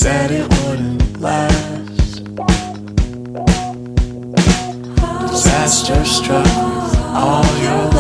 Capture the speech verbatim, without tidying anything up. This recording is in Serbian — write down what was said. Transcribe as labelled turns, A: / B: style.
A: said it wouldn't last. Disaster struck with all your